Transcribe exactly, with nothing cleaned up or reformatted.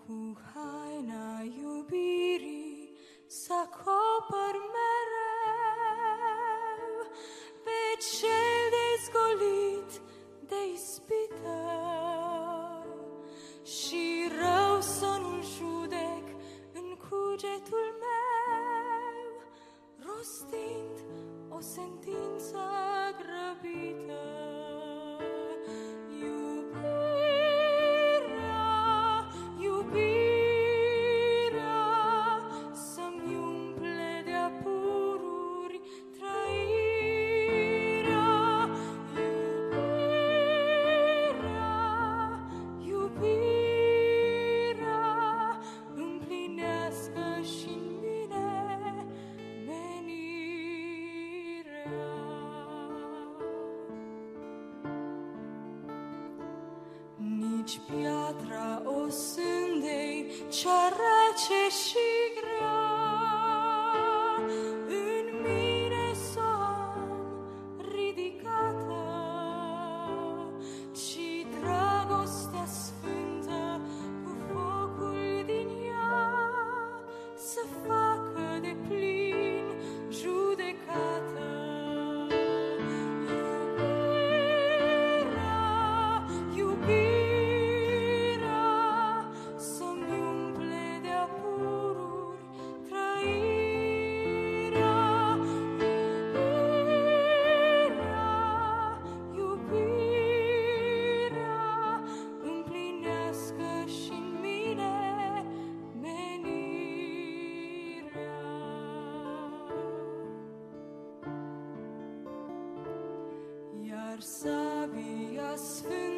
Cu haina iubirii s-acopăr mereu pe cel dezgolit de ispită și rău să nu-l judec în cugetul meu, rostind o sentință grăbită. Nici piatra osândei, cea rece și grea, în mine s-o am ridicată, ci dragostea sfântă cu focul din ea să facă de plin judecată. Iar sabia sfântă